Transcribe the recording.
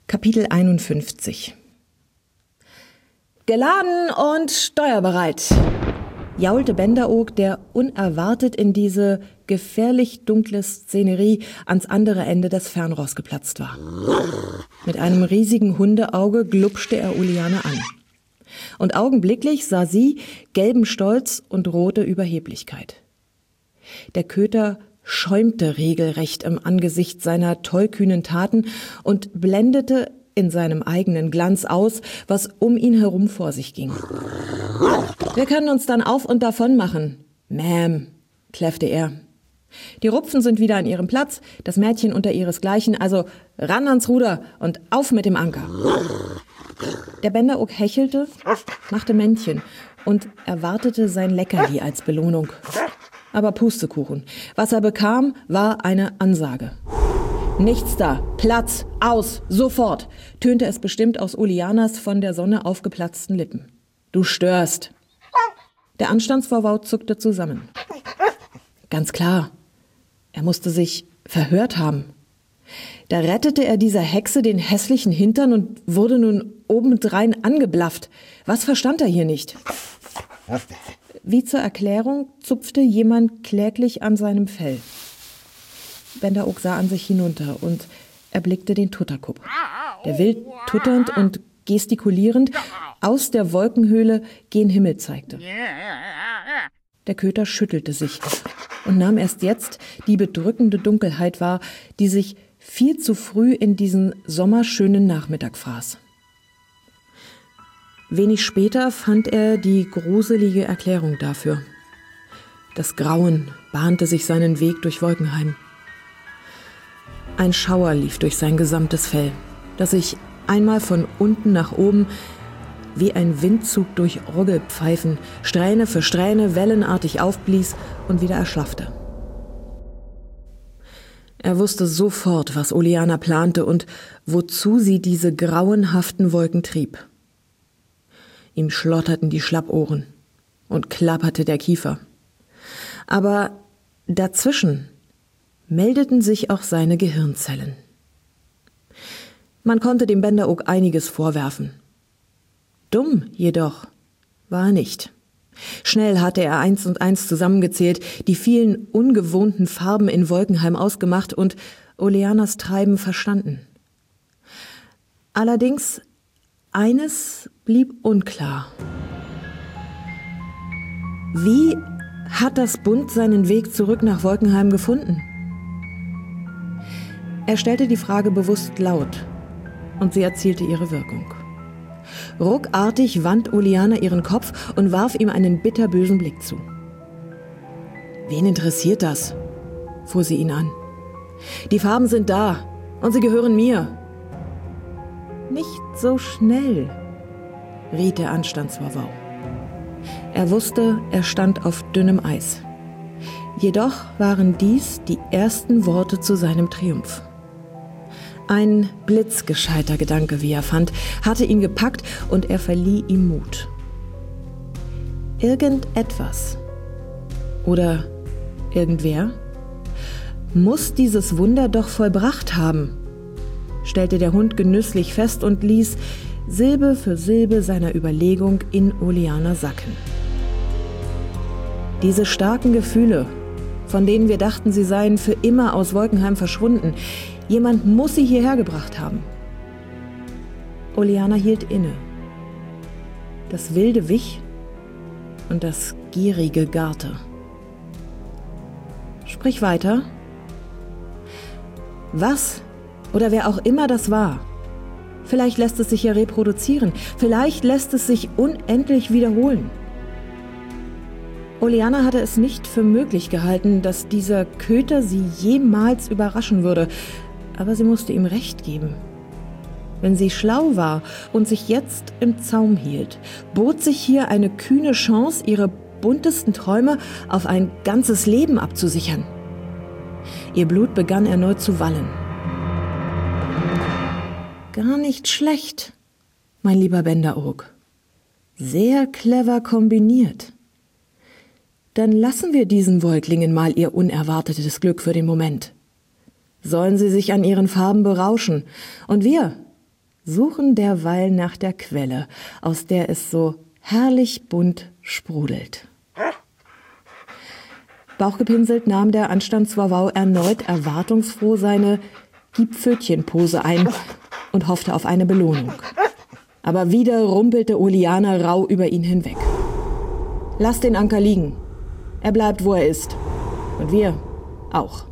Kapitel 51. Geladen und steuerbereit, jaulte Benderoog, der unerwartet in diese gefährlich dunkle Szenerie ans andere Ende des Fernrohrs geplatzt war. Mit einem riesigen Hundeauge glupschte er Uliane an. Und augenblicklich sah sie gelben Stolz und rote Überheblichkeit. Der Köter schäumte regelrecht im Angesicht seiner tollkühnen Taten und blendete in seinem eigenen Glanz aus, was um ihn herum vor sich ging. Wir können uns dann auf und davon machen, Ma'am, kläffte er. Die Rupfen sind wieder an ihrem Platz, das Mädchen unter ihresgleichen, also ran ans Ruder und auf mit dem Anker. Der Benderoog hechelte, machte Männchen und erwartete sein Leckerli als Belohnung. Aber Pustekuchen. Was er bekam, war eine Ansage. Nichts da, Platz, aus, sofort, tönte es bestimmt aus Ulianas von der Sonne aufgeplatzten Lippen. Du störst. Der Anstandsvorwau zuckte zusammen. Ganz klar, er musste sich verhört haben. Da rettete er dieser Hexe den hässlichen Hintern und wurde nun obendrein angeblafft. Was verstand er hier nicht? Wie zur Erklärung zupfte jemand kläglich an seinem Fell. Benderoog sah an sich hinunter und erblickte den Tutterkup, der wild tutternd und gestikulierend aus der Wolkenhöhle gen Himmel zeigte. Der Köter schüttelte sich und nahm erst jetzt die bedrückende Dunkelheit wahr, die sich viel zu früh in diesen sommerschönen Nachmittag fraß. Wenig später fand er die gruselige Erklärung dafür. Das Grauen bahnte sich seinen Weg durch Wolkenheim. Ein Schauer lief durch sein gesamtes Fell, das sich einmal von unten nach oben wie ein Windzug durch Orgelpfeifen Strähne für Strähne wellenartig aufblies und wieder erschlaffte. Er wusste sofort, was Uliana plante und wozu sie diese grauenhaften Wolken trieb. Ihm schlotterten die Schlappohren und klapperte der Kiefer. Aber dazwischen meldeten sich auch seine Gehirnzellen. Man konnte dem Benderoog einiges vorwerfen. Dumm jedoch war er nicht. Schnell hatte er 1 und 1 zusammengezählt, die vielen ungewohnten Farben in Wolkenheim ausgemacht und Ulianas Treiben verstanden. Allerdings eines blieb unklar. Wie hat das Bund seinen Weg zurück nach Wolkenheim gefunden? Er stellte die Frage bewusst laut und sie erzielte ihre Wirkung. Ruckartig wand Uliana ihren Kopf und warf ihm einen bitterbösen Blick zu. »Wen interessiert das?« fuhr sie ihn an. »Die Farben sind da und sie gehören mir.« »Nicht so schnell«, riet der Anstandsvorwau. Er wusste, er stand auf dünnem Eis. Jedoch waren dies die ersten Worte zu seinem Triumph. Ein blitzgescheiter Gedanke, wie er fand, hatte ihn gepackt und er verlieh ihm Mut. Irgendetwas oder irgendwer muss dieses Wunder doch vollbracht haben, stellte der Hund genüsslich fest und ließ Silbe für Silbe seiner Überlegung in Uliana sacken. Diese starken Gefühle, von denen wir dachten, sie seien für immer aus Wolkenheim verschwunden, jemand muss sie hierher gebracht haben. Uliana hielt inne. Das Wilde wich und das Gierige garte. Sprich weiter. Was oder wer auch immer das war, vielleicht lässt es sich ja reproduzieren, vielleicht lässt es sich unendlich wiederholen. Uliana hatte es nicht für möglich gehalten, dass dieser Köter sie jemals überraschen würde, aber sie musste ihm recht geben. Wenn sie schlau war und sich jetzt im Zaum hielt, bot sich hier eine kühne Chance, ihre buntesten Träume auf ein ganzes Leben abzusichern. Ihr Blut begann erneut zu wallen. Gar nicht schlecht, mein lieber Benderoog. Sehr clever kombiniert. Dann lassen wir diesen Wolklingen mal ihr unerwartetes Glück für den Moment. Sollen sie sich an ihren Farben berauschen. Und wir suchen derweil nach der Quelle, aus der es so herrlich bunt sprudelt. Bauchgepinselt nahm der Anstandswawau erneut erwartungsfroh seine Gib-Pfötchen-Pose ein und hoffte auf eine Belohnung. Aber wieder rumpelte Olianer rau über ihn hinweg. »Lass den Anker liegen. Er bleibt, wo er ist. Und wir auch.«